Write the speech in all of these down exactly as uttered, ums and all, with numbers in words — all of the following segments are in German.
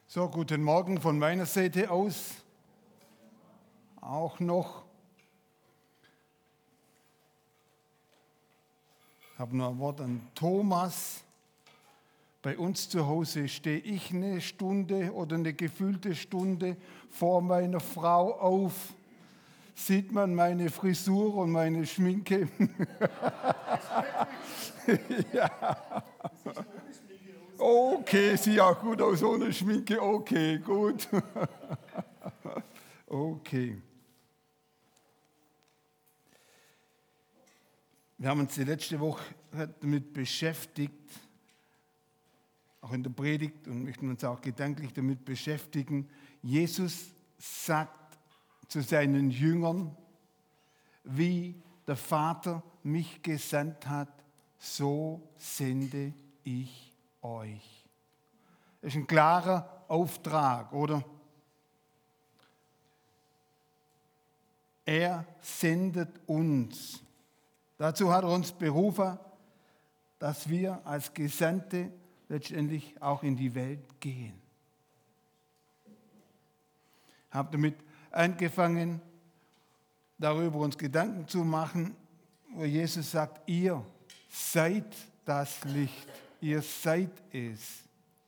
So, guten Morgen von meiner Seite aus. Auch noch. Ich habe noch ein Wort an Thomas. Bei uns zu Hause stehe ich eine Stunde oder eine gefühlte Stunde vor meiner Frau auf. Sieht man meine Frisur und meine Schminke? Ja. Okay, sieht auch gut aus ohne Schminke. Okay, gut. Okay. Wir haben uns die letzte Woche damit beschäftigt, auch in der Predigt, und möchten uns auch gedanklich damit beschäftigen. Jesus sagt zu seinen Jüngern, wie der Vater mich gesandt hat, so sende ich euch. Das ist ein klarer Auftrag, oder? Er sendet uns. Dazu hat er uns berufen, dass wir als Gesandte letztendlich auch in die Welt gehen. Ich habe damit angefangen, darüber uns Gedanken zu machen, wo Jesus sagt, ihr seid das Licht, ihr seid es.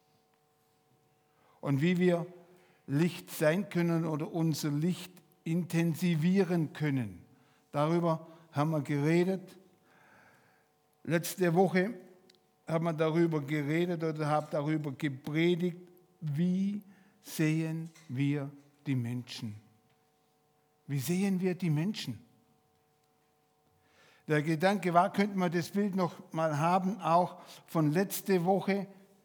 Und wie wir Licht sein können oder unser Licht intensivieren können, darüber haben wir geredet. Letzte Woche haben wir darüber geredet oder habe darüber gepredigt, wie sehen wir die Menschen? Wie sehen wir die Menschen? Der Gedanke war, könnte man das Bild noch mal haben, auch von letzte Woche.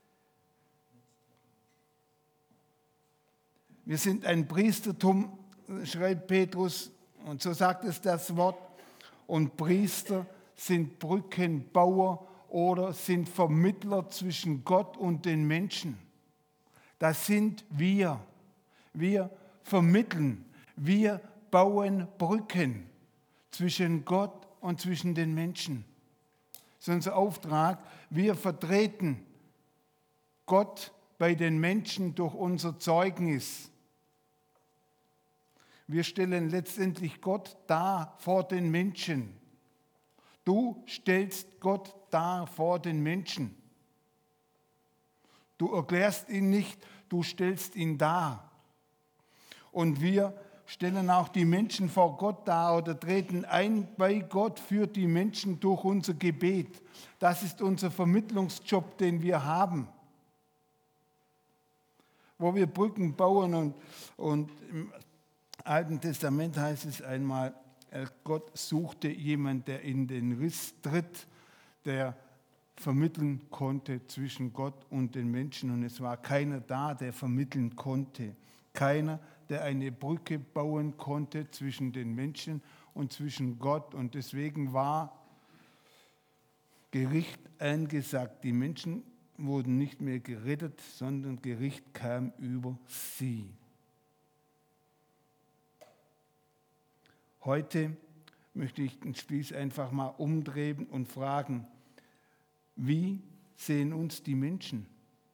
Wir sind ein Priestertum, schreibt Petrus, und so sagt es das Wort. Und Priester sind Brückenbauer oder sind Vermittler zwischen Gott und den Menschen. Das sind wir. Wir vermitteln, wir bauen Brücken zwischen Gott und zwischen den Menschen. Das ist unser Auftrag. Wir vertreten Gott bei den Menschen durch unser Zeugnis. Wir stellen letztendlich Gott dar vor den Menschen. Du stellst Gott dar vor den Menschen. Du erklärst ihn nicht, du stellst ihn dar. Und wir stellen auch die Menschen vor Gott dar oder treten ein bei Gott für die Menschen durch unser Gebet. Das ist unser Vermittlungsjob, den wir haben. Wo wir Brücken bauen und, und im Alten Testament heißt es einmal, Gott suchte jemanden, der in den Riss tritt, der vermitteln konnte zwischen Gott und den Menschen. Und es war keiner da, der vermitteln konnte. Keiner, der eine Brücke bauen konnte zwischen den Menschen und zwischen Gott. Und deswegen war Gericht angesagt. Die Menschen wurden nicht mehr gerettet, sondern Gericht kam über sie. Heute möchte ich den Spieß einfach mal umdrehen und fragen, wie sehen uns die Menschen?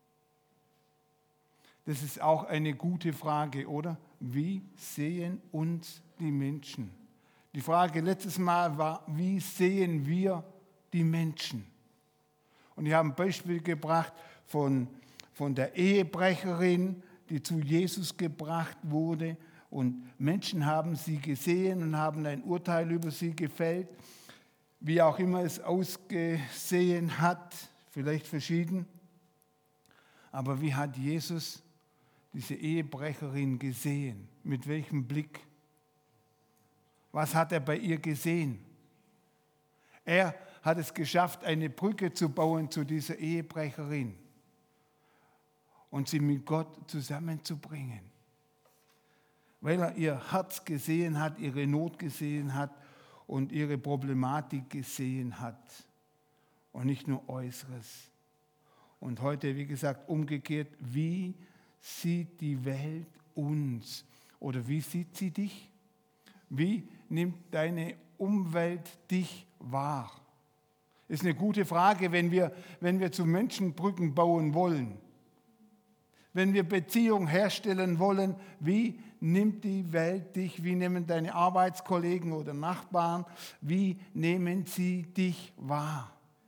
Das ist auch eine gute Frage, oder? Wie sehen uns die Menschen? Die Frage letztes Mal war, wie sehen wir die Menschen? Und ich habe ein Beispiel gebracht von, von der Ehebrecherin, die zu Jesus gebracht wurde. Und Menschen haben sie gesehen und haben ein Urteil über sie gefällt, wie auch immer es ausgesehen hat, vielleicht verschieden. Aber wie hat Jesus diese Ehebrecherin gesehen? Mit welchem Blick? Was hat er bei ihr gesehen? Er hat es geschafft, eine Brücke zu bauen zu dieser Ehebrecherin und sie mit Gott zusammenzubringen. Weil er ihr Herz gesehen hat, ihre Not gesehen hat und ihre Problematik gesehen hat und nicht nur Äußeres. Und heute, wie gesagt, umgekehrt, wie sieht die Welt uns? Oder wie sieht sie dich? Wie nimmt deine Umwelt dich wahr? Ist eine gute Frage, wenn wir, wenn wir zu Menschen Brücken bauen wollen. Wenn wir Beziehung herstellen wollen, wie nimmt die Welt dich, wie nehmen deine Arbeitskollegen oder Nachbarn, wie nehmen sie dich wahr?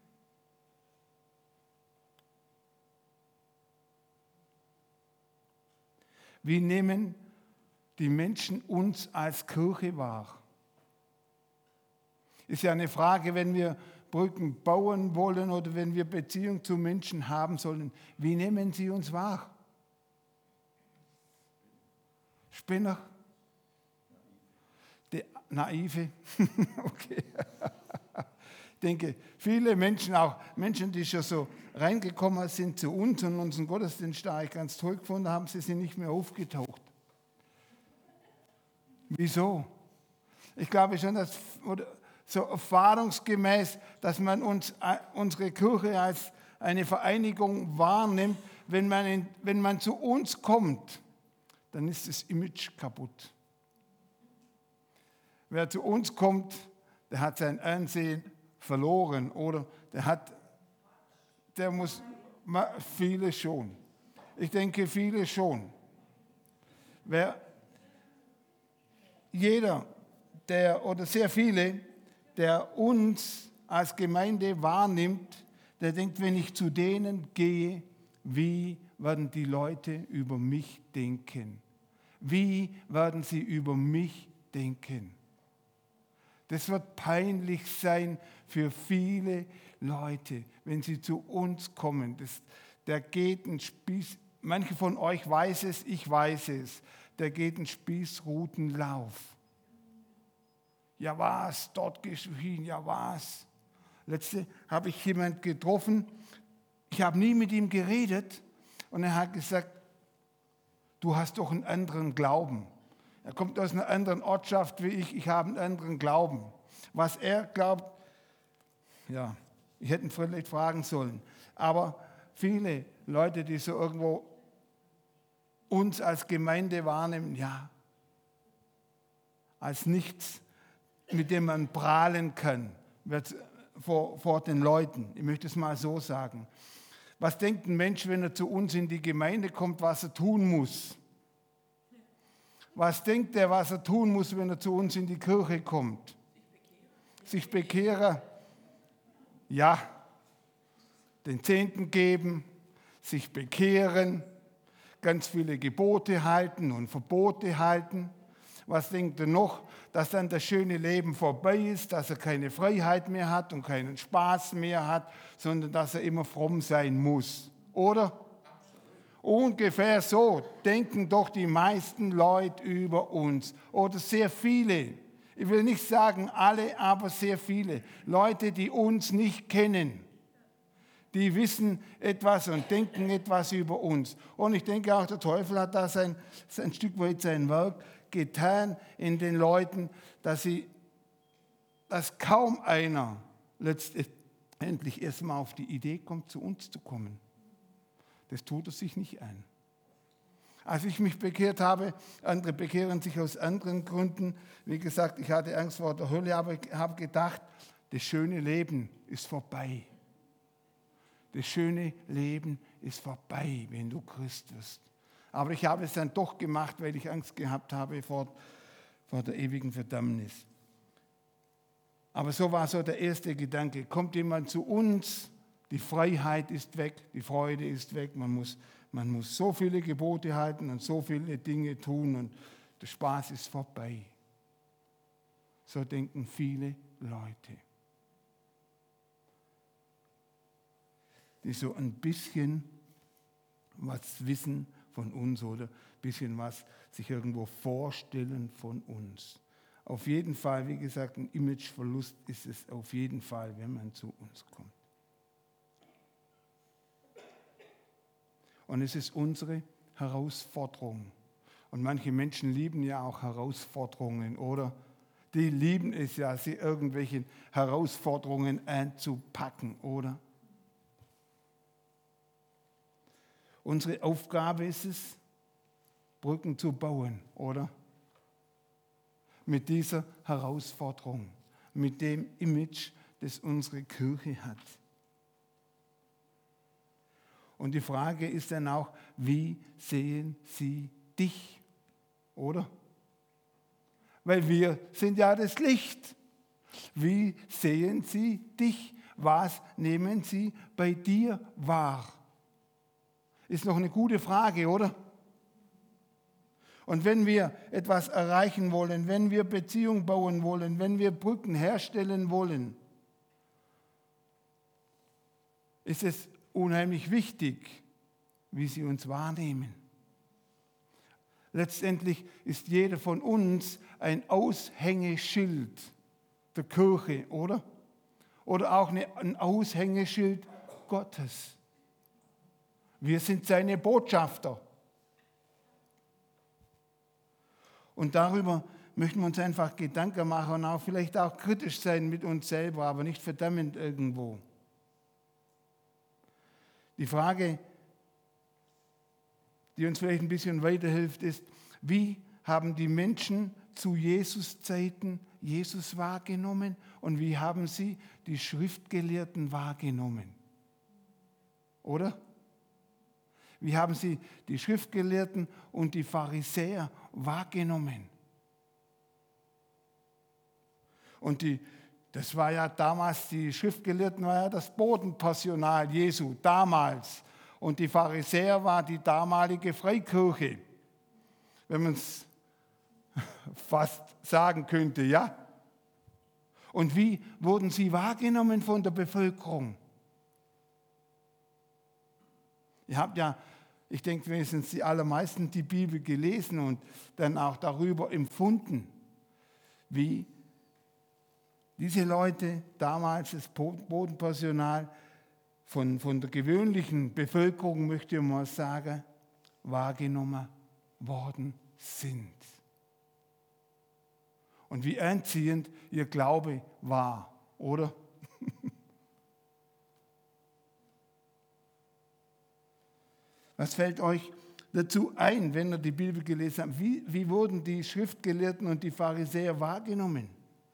Wie nehmen die Menschen uns als Kirche wahr? Ist ja eine Frage, wenn wir Brücken bauen wollen oder wenn wir Beziehung zu Menschen haben sollen. Wie nehmen sie uns wahr? Spinner? Die Naive? Okay. Ich denke, viele Menschen, auch Menschen, die schon so reingekommen sind zu uns und unseren Gottesdienst da ganz toll gefunden haben, sie sind nicht mehr aufgetaucht. Wieso? Ich glaube schon, dass oder so erfahrungsgemäß, dass man uns, unsere Kirche als eine Vereinigung wahrnimmt, wenn man, in, wenn man zu uns kommt, dann ist das Image kaputt. Wer zu uns kommt, der hat sein Ansehen verloren oder der hat, der muss, viele schon. Ich denke, viele schon. Wer, jeder, der oder sehr viele, der uns als Gemeinde wahrnimmt, der denkt, wenn ich zu denen gehe, wie werden die Leute über mich denken? Wie werden sie über mich denken? Das wird peinlich sein für viele Leute, wenn sie zu uns kommen. Das, der geht ein Spieß, manche von euch weiß es, ich weiß es, der geht einen Spießrutenlauf. Ja was, dort gehst du hin, ja was. Letzte habe ich jemanden getroffen, ich habe nie mit ihm geredet und er hat gesagt, du hast doch einen anderen Glauben. Er kommt aus einer anderen Ortschaft wie ich, ich habe einen anderen Glauben. Was er glaubt, ja, ich hätte ihn vielleicht fragen sollen. Aber viele Leute, die so irgendwo uns als Gemeinde wahrnehmen, ja, als nichts, mit dem man prahlen kann vor, vor den Leuten. Ich möchte es mal so sagen. Was denkt ein Mensch, wenn er zu uns in die Gemeinde kommt, was er tun muss? Was denkt er, was er tun muss, wenn er zu uns in die Kirche kommt? Sich bekehren. Ja. Den Zehnten geben, sich bekehren, ganz viele Gebote halten und Verbote halten. Was denkt er noch? Dass dann das schöne Leben vorbei ist, dass er keine Freiheit mehr hat und keinen Spaß mehr hat, sondern dass er immer fromm sein muss. Oder? Ungefähr so denken doch die meisten Leute über uns. Oder sehr viele. Ich will nicht sagen alle, aber sehr viele. Leute, die uns nicht kennen. Die wissen etwas und denken etwas über uns. Und ich denke auch, der Teufel hat da sein, ein Stück weit sein Werk getan in den Leuten, dass, sie, dass kaum einer letztendlich erstmal auf die Idee kommt, zu uns zu kommen. Das tut er sich nicht ein. Als ich mich bekehrt habe, andere bekehren sich aus anderen Gründen. Wie gesagt, ich hatte Angst vor der Hölle, aber ich habe gedacht, das schöne Leben ist vorbei. Das schöne Leben ist vorbei, wenn du Christ wirst. Aber ich habe es dann doch gemacht, weil ich Angst gehabt habe vor, vor der ewigen Verdammnis. Aber so war so der erste Gedanke. Kommt jemand zu uns, die Freiheit ist weg, die Freude ist weg, man muss, man muss so viele Gebote halten und so viele Dinge tun und der Spaß ist vorbei. So denken viele Leute, die so ein bisschen was wissen von uns oder ein bisschen was sich irgendwo vorstellen von uns. Auf jeden Fall, wie gesagt, ein Imageverlust ist es auf jeden Fall, wenn man zu uns kommt. Und es ist unsere Herausforderung. Und manche Menschen lieben ja auch Herausforderungen, oder? Die lieben es ja, sie irgendwelche Herausforderungen anzupacken, oder? Unsere Aufgabe ist es, Brücken zu bauen, oder? Mit dieser Herausforderung, mit dem Image, das unsere Kirche hat. Und die Frage ist dann auch, wie sehen sie dich? Oder? Weil wir sind ja das Licht. Wie sehen sie dich? Was nehmen sie bei dir wahr? Ist noch eine gute Frage, oder? Und wenn wir etwas erreichen wollen, wenn wir Beziehungen bauen wollen, wenn wir Brücken herstellen wollen, ist es unheimlich wichtig, wie sie uns wahrnehmen. Letztendlich ist jeder von uns ein Aushängeschild der Kirche, oder? Oder auch ein Aushängeschild Gottes. Wir sind seine Botschafter. Und darüber möchten wir uns einfach Gedanken machen und auch vielleicht auch kritisch sein mit uns selber, aber nicht verdammend irgendwo. Die Frage, die uns vielleicht ein bisschen weiterhilft, ist, wie haben die Menschen zu Jesus-Zeiten Jesus wahrgenommen und wie haben sie die Schriftgelehrten wahrgenommen? Oder? Wie haben sie die Schriftgelehrten und die Pharisäer wahrgenommen? Und die, das war ja damals, die Schriftgelehrten war ja das Bodenpersonal Jesu, damals. Und die Pharisäer war die damalige Freikirche, wenn man es fast sagen könnte, ja. Und wie wurden sie wahrgenommen von der Bevölkerung? Ihr habt ja, ich denke wenigstens die allermeisten die Bibel gelesen und dann auch darüber empfunden, wie diese Leute, damals das Bodenpersonal, von, von der gewöhnlichen Bevölkerung, möchte ich mal sagen, wahrgenommen worden sind. Und wie anziehend ihr Glaube war, oder? Was fällt euch dazu ein, wenn ihr die Bibel gelesen habt? Wie, wie wurden die Schriftgelehrten und die Pharisäer wahrgenommen?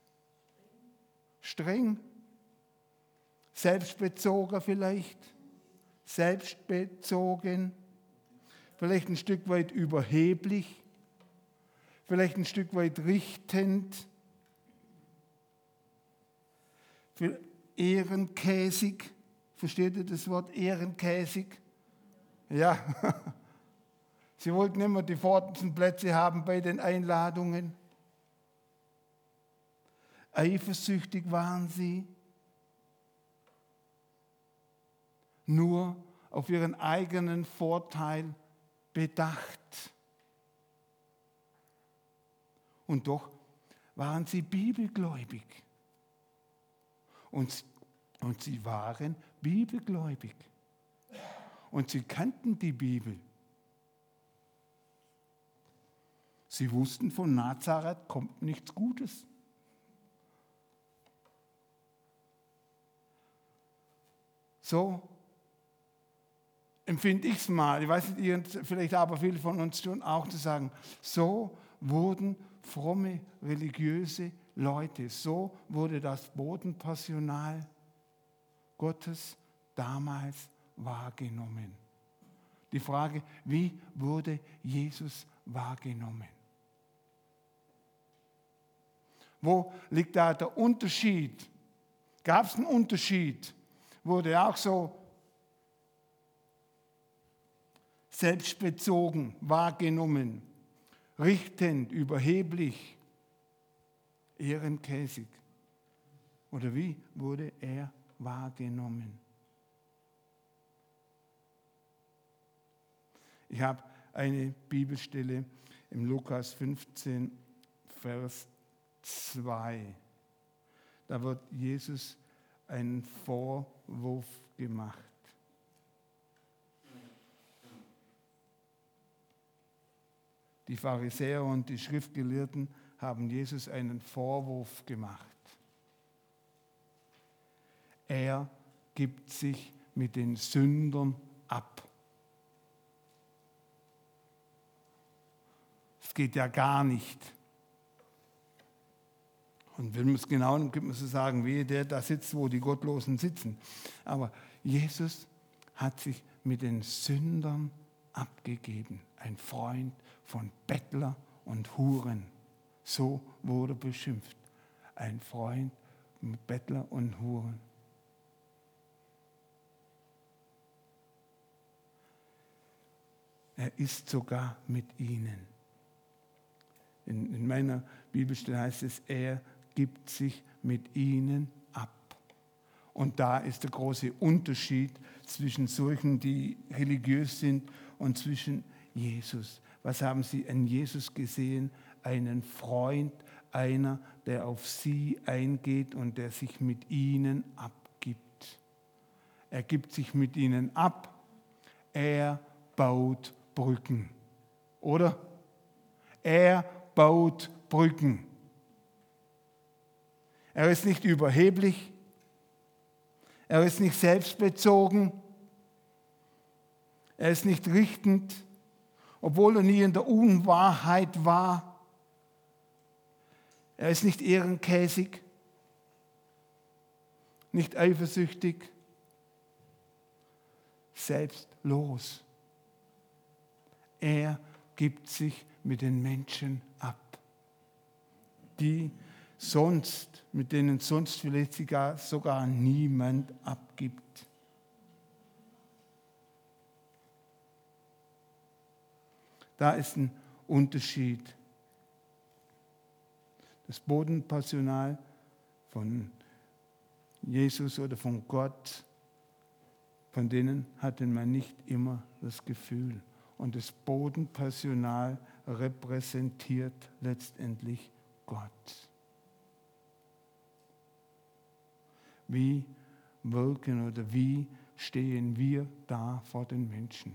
Streng? Selbstbezogen vielleicht? Selbstbezogen? Vielleicht ein Stück weit überheblich? Vielleicht ein Stück weit richtend? Ehrenkäsig? Versteht ihr das Wort ehrenkäsig? Ja, sie wollten immer die vordersten Plätze haben bei den Einladungen. Eifersüchtig waren sie. Nur auf ihren eigenen Vorteil bedacht. Und doch waren sie bibelgläubig. Und, und sie waren bibelgläubig. Und sie kannten die Bibel. Sie wussten, von Nazareth kommt nichts Gutes. So empfinde ich es mal. Ich weiß nicht, ihr, vielleicht aber viele von uns schon auch zu sagen, so wurden fromme, religiöse Leute, so wurde das Bodenpersonal Gottes damals wahrgenommen. Die Frage, wie wurde Jesus wahrgenommen? Wo liegt da der Unterschied? Gab es einen Unterschied? Wurde er auch so selbstbezogen wahrgenommen, richtend, überheblich, ehrenkäsig? Oder wie wurde er wahrgenommen? Ich habe eine Bibelstelle im Lukas fünfzehn, Vers zwei. Da wird Jesus einen Vorwurf gemacht. Die Pharisäer und die Schriftgelehrten haben Jesus einen Vorwurf gemacht. Er gibt sich mit den Sündern ab. Das geht ja gar nicht. Und wenn man es genau nimmt, könnte man so sagen, wehe der da sitzt, wo die Gottlosen sitzen. Aber Jesus hat sich mit den Sündern abgegeben. Ein Freund von Bettler und Huren. So wurde er beschimpft. Ein Freund mit Bettler und Huren. Er ist sogar mit ihnen. In, in meiner Bibelstelle heißt es, er gibt sich mit ihnen ab. Und da ist der große Unterschied zwischen solchen, die religiös sind, und zwischen Jesus. Was haben sie an Jesus gesehen? Einen Freund, einer, der auf sie eingeht und der sich mit ihnen abgibt. Er gibt sich mit ihnen ab. Er baut Brücken. Oder? Er baut Brücken. Er ist nicht überheblich. Er ist nicht selbstbezogen. Er ist nicht richtend, obwohl er nie in der Unwahrheit war. Er ist nicht ehrenkäsig, nicht eifersüchtig, selbstlos. Er gibt sich mit den Menschen ab, die sonst, mit denen sonst vielleicht sogar, sogar niemand abgibt. Da ist ein Unterschied. Das Bodenpersonal von Jesus oder von Gott, von denen hatte man nicht immer das Gefühl. Und das Bodenpersonal repräsentiert letztendlich Gott. Wie wirken oder wie stehen wir da vor den Menschen?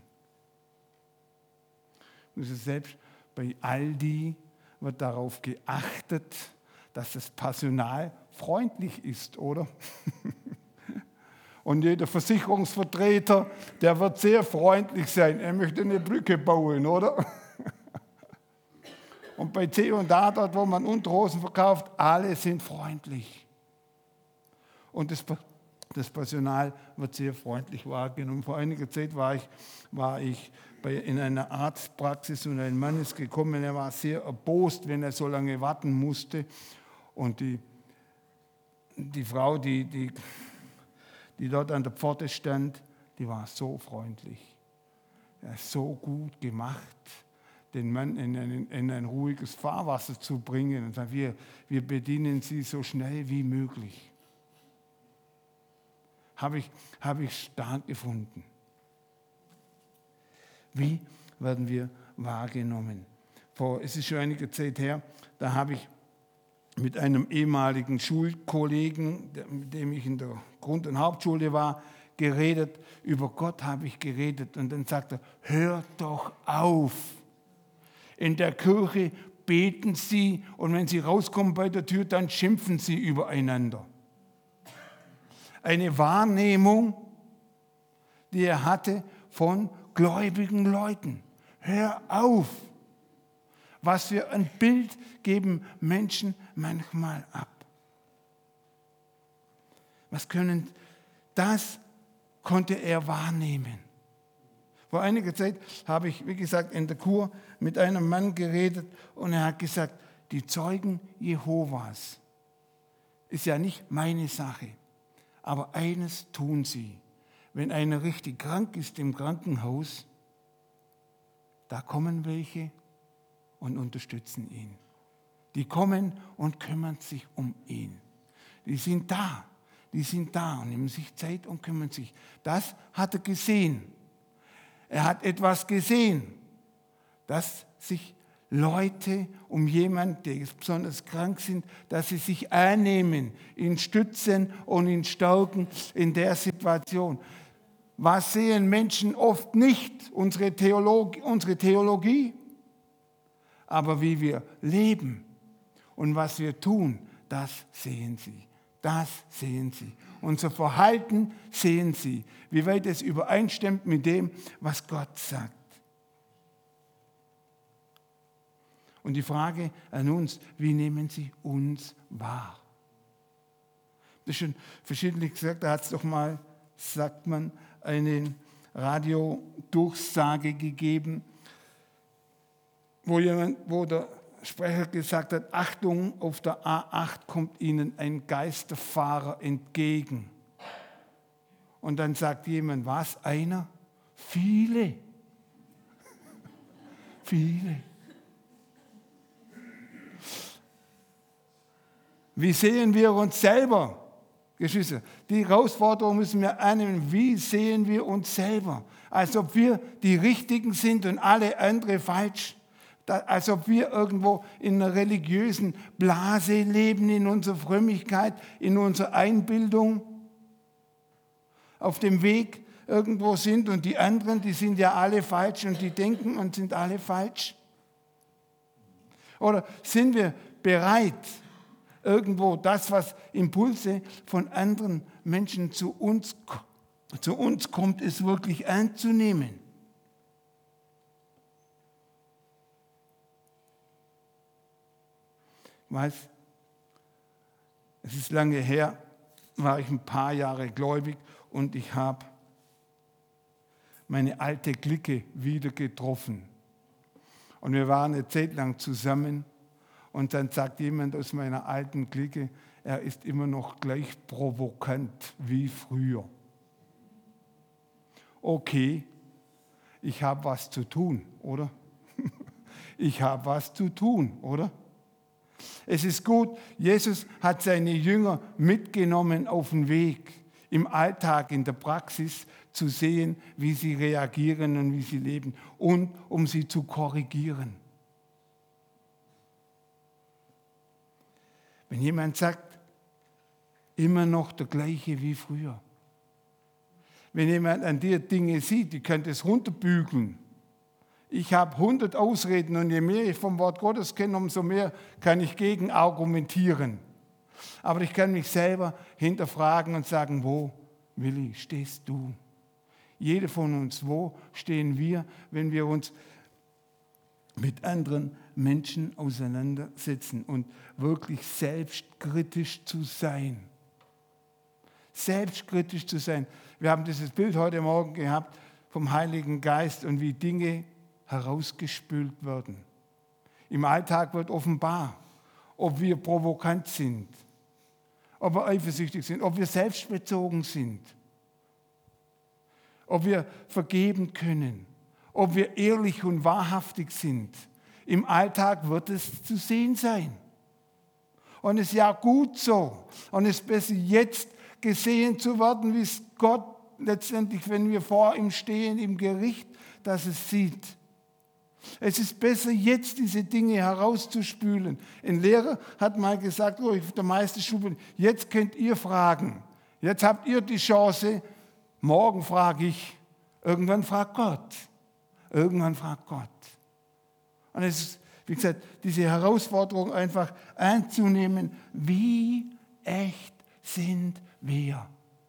Also selbst bei Aldi wird darauf geachtet, dass das Personal freundlich ist, oder? Und jeder Versicherungsvertreter, der wird sehr freundlich sein. Er möchte eine Brücke bauen, oder? Und bei C und A, dort wo man Unterhosen verkauft, alle sind freundlich. Und das, das Personal wird sehr freundlich wahrgenommen. Vor einiger Zeit war ich, war ich bei, in einer Arztpraxis und ein Mann ist gekommen, er war sehr erbost, wenn er so lange warten musste. Und die, die Frau, die, die, die dort an der Pforte stand, die war so freundlich. Er ist so gut gemacht, den Mann in ein, in ein ruhiges Fahrwasser zu bringen. Und sagt, wir, wir bedienen Sie so schnell wie möglich. Habe ich, habe ich stark gefunden. Wie werden wir wahrgenommen? Vor, es ist schon einige Zeit her, da habe ich mit einem ehemaligen Schulkollegen, mit dem ich in der Grund- und Hauptschule war, geredet. Über Gott habe ich geredet. Und dann sagt er, hört doch auf. In der Kirche beten Sie und wenn Sie rauskommen bei der Tür, dann schimpfen Sie übereinander. Eine Wahrnehmung, die er hatte von gläubigen Leuten. Hör auf. Was für ein Bild geben Menschen manchmal ab. Was können, das konnte er wahrnehmen. Vor einiger Zeit habe ich, wie gesagt, in der Kur mit einem Mann geredet und er hat gesagt, die Zeugen Jehovas ist ja nicht meine Sache, aber eines tun sie. Wenn einer richtig krank ist im Krankenhaus, da kommen welche und unterstützen ihn. Die kommen und kümmern sich um ihn. Die sind da, die sind da und nehmen sich Zeit und kümmern sich. Das hat er gesehen. Er hat etwas gesehen, dass sich Leute um jemanden, die besonders krank sind, dass sie sich annehmen, ihn stützen und ihn stärken in der Situation. Was sehen Menschen oft nicht? Unsere Theologie, unsere Theologie. Aber wie wir leben und was wir tun, das sehen sie. Das sehen sie. Unser Verhalten sehen sie. Wie weit es übereinstimmt mit dem, was Gott sagt. Und die Frage an uns, wie nehmen sie uns wahr? Das ist schon verschiedentlich gesagt, da hat es doch mal, sagt man, einen, Radiodurchsage gegeben, wo, jemand, wo der Sprecher gesagt hat, Achtung, auf der A acht kommt Ihnen ein Geisterfahrer entgegen. Und dann sagt jemand, was, einer? Viele. Viele. Wie sehen wir uns selber? Geschwister, die Herausforderung müssen wir annehmen. Wie sehen wir uns selber? Als ob wir die Richtigen sind und alle andere falsch. Als ob wir irgendwo in einer religiösen Blase leben, in unserer Frömmigkeit, in unserer Einbildung, auf dem Weg irgendwo sind und die anderen, die sind ja alle falsch und die denken und sind alle falsch. Oder sind wir bereit, irgendwo das, was Impulse von anderen Menschen zu uns, zu uns kommt, es wirklich anzunehmen? Ich weiß, es ist lange her, war ich ein paar Jahre gläubig und ich habe meine alte Clique wieder getroffen. Und wir waren eine Zeit lang zusammen und dann sagt jemand aus meiner alten Clique, er ist immer noch gleich provokant wie früher. Okay, ich habe was zu tun, oder? Ich habe was zu tun, oder? Es ist gut, Jesus hat seine Jünger mitgenommen auf den Weg, im Alltag, in der Praxis zu sehen, wie sie reagieren und wie sie leben und um sie zu korrigieren. Wenn jemand sagt, immer noch der gleiche wie früher. Wenn jemand an dir Dinge sieht, die könnte es runterbügeln. Ich habe hundert Ausreden und je mehr ich vom Wort Gottes kenne, umso mehr kann ich gegen argumentieren. Aber ich kann mich selber hinterfragen und sagen, wo, Willi, stehst du? Jeder von uns, wo stehen wir, wenn wir uns mit anderen Menschen auseinandersetzen und wirklich selbstkritisch zu sein. Selbstkritisch zu sein. Wir haben dieses Bild heute Morgen gehabt vom Heiligen Geist und wie Dinge herausgespült werden. Im Alltag wird offenbar, ob wir provokant sind, ob wir eifersüchtig sind, ob wir selbstbezogen sind, ob wir vergeben können, ob wir ehrlich und wahrhaftig sind. Im Alltag wird es zu sehen sein. Und es ist ja gut so. Und es ist besser jetzt gesehen zu werden, wie es Gott letztendlich, wenn wir vor ihm stehen im Gericht, dass es sieht. Es ist besser, jetzt diese Dinge herauszuspülen. Ein Lehrer hat mal gesagt, oh, der Meisterschule, jetzt könnt ihr fragen. Jetzt habt ihr die Chance. Morgen frage ich. Irgendwann fragt Gott. Irgendwann fragt Gott. Und es ist, wie gesagt, diese Herausforderung einfach anzunehmen, wie echt sind wir?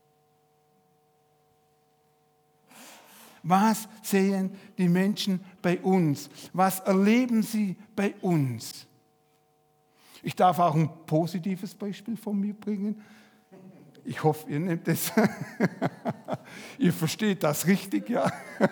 Was sehen die Menschen bei uns? Was erleben sie bei uns? Ich darf auch ein positives Beispiel von mir bringen. Ich hoffe, ihr nehmt es. Ihr versteht das richtig, ja.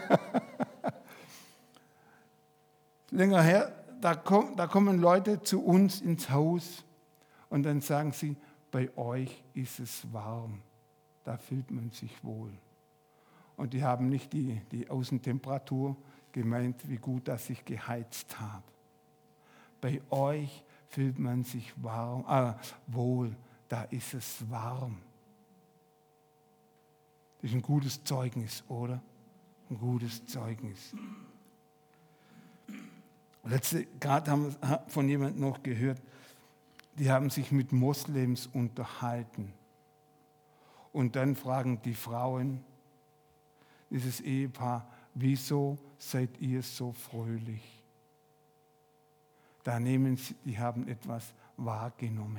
Länger her, da, komm, da kommen Leute zu uns ins Haus und dann sagen sie, bei euch ist es warm, da fühlt man sich wohl. Und die haben nicht die, die Außentemperatur gemeint, wie gut, dass ich geheizt habe. Bei euch fühlt man sich warm, äh, wohl, da ist es warm. Das ist ein gutes Zeugnis, oder? Ein gutes Zeugnis. Letzte, gerade haben wir von jemandem noch gehört, die haben sich mit Moslems unterhalten. Und dann fragen die Frauen, dieses Ehepaar, wieso seid ihr so fröhlich? Da nehmen sie, die haben etwas wahrgenommen.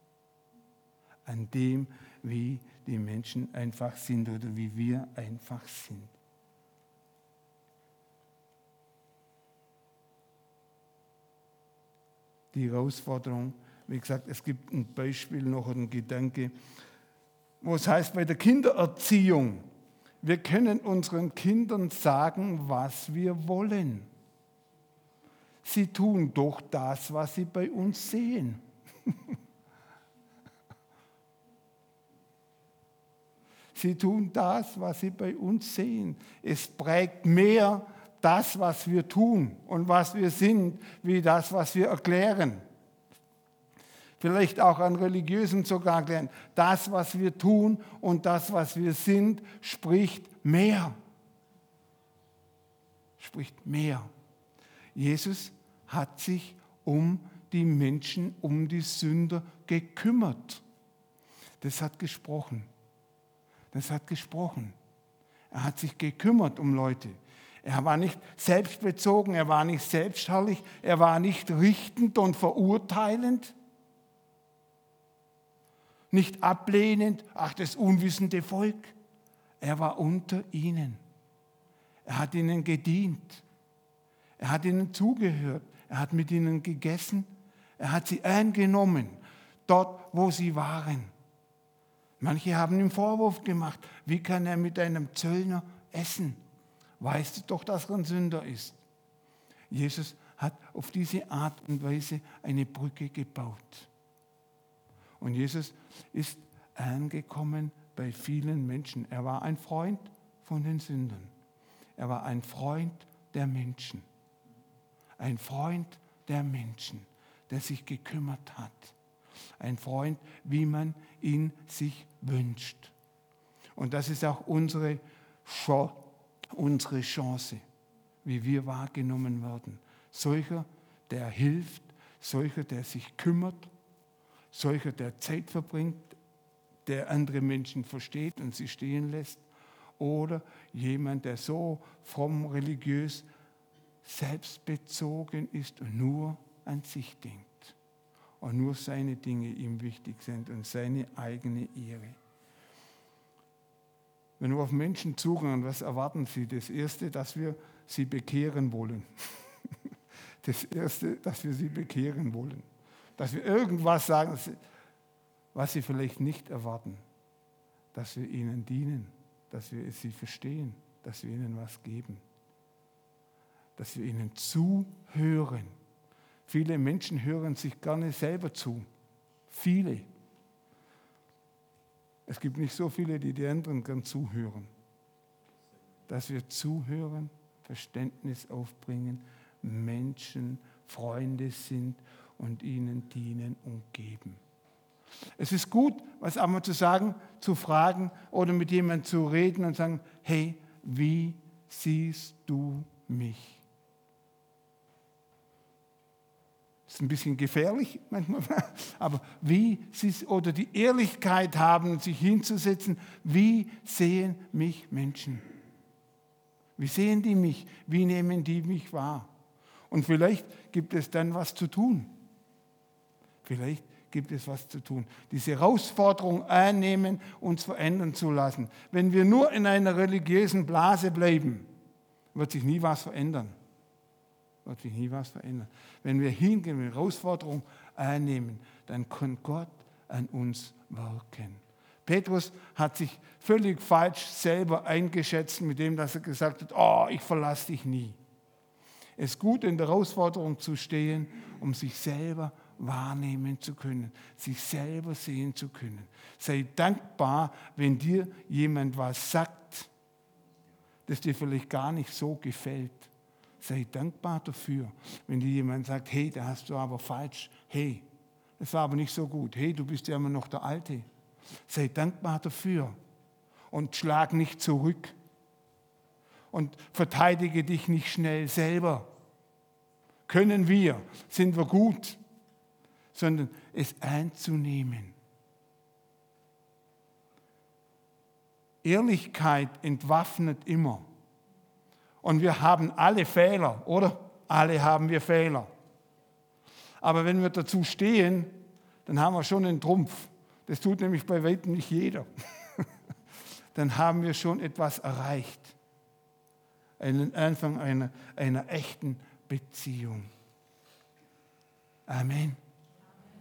An dem, wie die Menschen einfach sind oder wie wir einfach sind. Die Herausforderung, wie gesagt, es gibt ein Beispiel noch, ein Gedanke, wo es heißt, bei der Kindererziehung Wir können unseren Kindern sagen, was wir wollen. Sie tun doch das, was sie bei uns sehen. Sie tun das, was sie bei uns sehen. Es prägt mehr das, was wir tun und was wir sind, wie das, was wir erklären. Vielleicht auch an Religiösen sogar erklären. Das, was wir tun und das, was wir sind, spricht mehr. Spricht mehr. Jesus hat sich um die Menschen, um die Sünder gekümmert. Das hat gesprochen. Das hat gesprochen. Er hat sich gekümmert um Leute. Er war nicht selbstbezogen, er war nicht selbstherrlich, er war nicht richtend und verurteilend, nicht ablehnend, ach, das unwissende Volk. Er war unter ihnen. Er hat ihnen gedient. Er hat ihnen zugehört. Er hat mit ihnen gegessen. Er hat sie eingenommen, dort, wo sie waren. Manche haben ihm Vorwurf gemacht, wie kann er mit einem Zöllner essen? Weißt du doch, dass er ein Sünder ist. Jesus hat auf diese Art und Weise eine Brücke gebaut. Und Jesus ist angekommen bei vielen Menschen. Er war ein Freund von den Sündern. Er war ein Freund der Menschen. Ein Freund der Menschen, der sich gekümmert hat. Ein Freund, wie man ihn sich wünscht. Und das ist auch unsere, unsere Chance, wie wir wahrgenommen werden. Solcher, der hilft, solcher, der sich kümmert, solcher, der Zeit verbringt, der andere Menschen versteht und sie stehen lässt. Oder jemand, der so fromm religiös selbstbezogen ist und nur an sich denkt. Und nur seine Dinge ihm wichtig sind und seine eigene Ehre. Wenn wir auf Menschen zugehen, was erwarten sie? Das Erste, dass wir sie bekehren wollen. Das Erste, dass wir sie bekehren wollen. Dass wir irgendwas sagen, was sie vielleicht nicht erwarten. Dass wir ihnen dienen, dass wir sie verstehen, dass wir ihnen was geben. Dass wir ihnen zuhören. Viele Menschen hören sich gerne selber zu. Viele. Es gibt nicht so viele, die die anderen gern zuhören. Dass wir zuhören, Verständnis aufbringen, Menschen Freunde sind und ihnen dienen und geben. Es ist gut, was einmal zu sagen, zu fragen oder mit jemandem zu reden und sagen, hey, wie siehst du mich? Das ist ein bisschen gefährlich manchmal, aber wie sie oder die Ehrlichkeit haben, sich hinzusetzen, wie sehen mich Menschen? Wie sehen die mich? Wie nehmen die mich wahr? Und vielleicht gibt es dann was zu tun. Vielleicht gibt es was zu tun. Diese Herausforderung annehmen, uns verändern zu lassen. Wenn wir nur in einer religiösen Blase bleiben, wird sich nie was verändern. Wird sich nie was verändern. Wenn wir hingehen, die Herausforderung annehmen, dann kann Gott an uns wirken. Petrus hat sich völlig falsch selber eingeschätzt mit dem, dass er gesagt hat, oh, ich verlasse dich nie. Es ist gut, in der Herausforderung zu stehen, um sich selber wahrnehmen zu können, sich selber sehen zu können. Sei dankbar, wenn dir jemand was sagt, das dir vielleicht gar nicht so gefällt. Sei dankbar dafür, wenn dir jemand sagt, hey, da hast du aber falsch, hey, das war aber nicht so gut, hey, du bist ja immer noch der Alte. Sei dankbar dafür und schlag nicht zurück und verteidige dich nicht schnell selber. Können wir, sind wir gut, sondern es einzunehmen. Ehrlichkeit entwaffnet immer. Und wir haben alle Fehler, oder? Alle haben wir Fehler. Aber wenn wir dazu stehen, dann haben wir schon einen Trumpf. Das tut nämlich bei weitem nicht jeder. Dann haben wir schon etwas erreicht. Einen Anfang einer, einer echten Beziehung. Amen.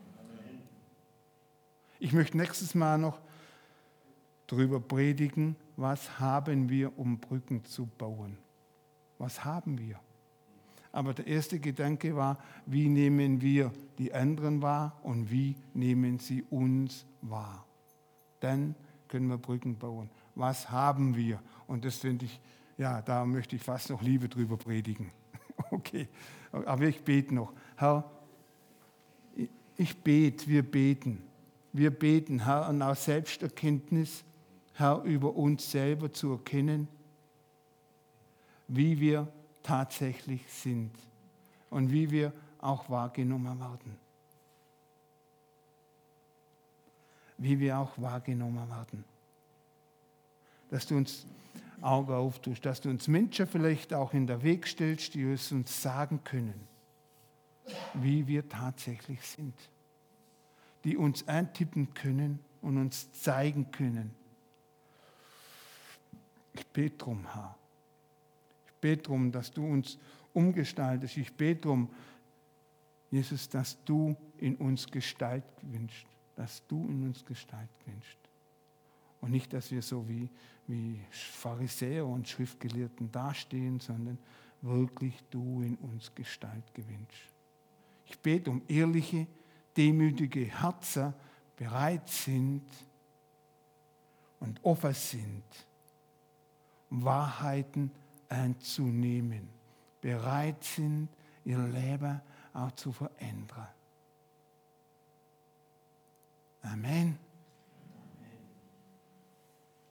Ich möchte nächstes Mal noch darüber predigen, was haben wir, um Brücken zu bauen? Was haben wir? Aber der erste Gedanke war, wie nehmen wir die anderen wahr und wie nehmen sie uns wahr? Dann können wir Brücken bauen. Was haben wir? Und das finde ich, ja, da möchte ich fast noch Liebe drüber predigen. Okay, aber ich bete noch. Herr, ich bete, wir beten. Wir beten, Herr, und aus Selbsterkenntnis, Herr, über uns selber zu erkennen, wie wir tatsächlich sind und wie wir auch wahrgenommen werden. Wie wir auch wahrgenommen werden. Dass du uns Augen auftust, dass du uns Menschen vielleicht auch in den Weg stellst, die es uns sagen können, wie wir tatsächlich sind. Die uns eintippen können und uns zeigen können. Ich bete darum, Herr. Ich bete darum, dass du uns umgestaltest. Ich bete darum, Jesus, dass du in uns Gestalt wünschst. Dass du in uns Gestalt wünschst. Und nicht, dass wir so wie, wie Pharisäer und Schriftgelehrten dastehen, sondern wirklich du in uns Gestalt gewünscht. Ich bete um ehrliche, demütige Herzen, bereit sind und offen sind, Wahrheiten anzunehmen, bereit sind, ihr Leben auch zu verändern. Amen.